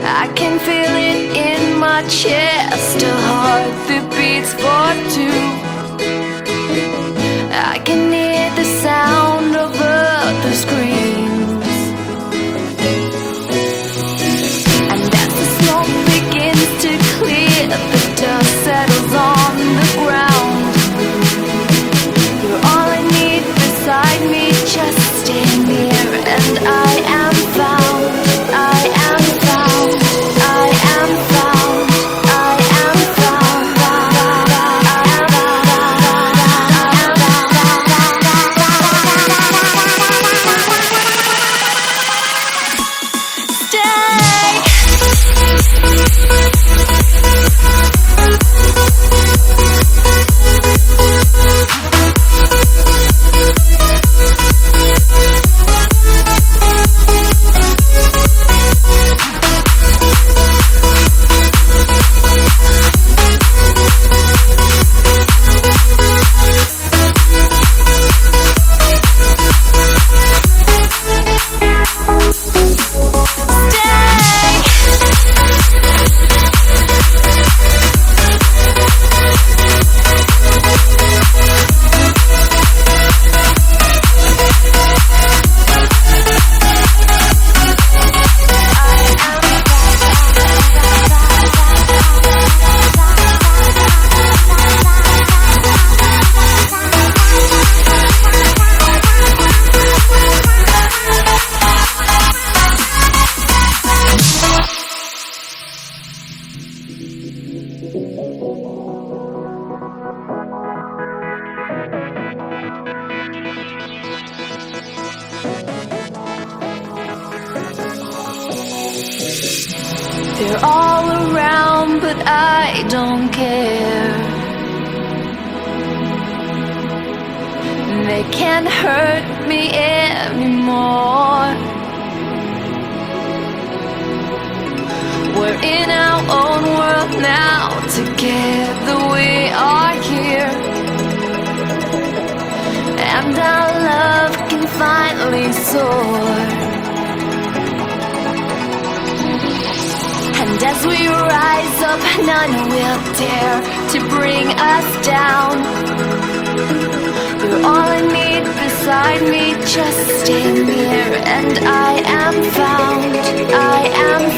I can feel it in my chest, a heart that beats for two. I can hear the sound of other screams, and as the smoke begins to clear, the dust settles on the ground. You're all I need beside me, just stay near, and I am found. I am found. I am found. I am found. They're all around, but I don't care. They can't hurt me anymore. We're in our own world now, together we are here, and our love can finally soar. And as we rise up, none will dare to bring us down. You're all I need beside me, just stay near, and I am found. I am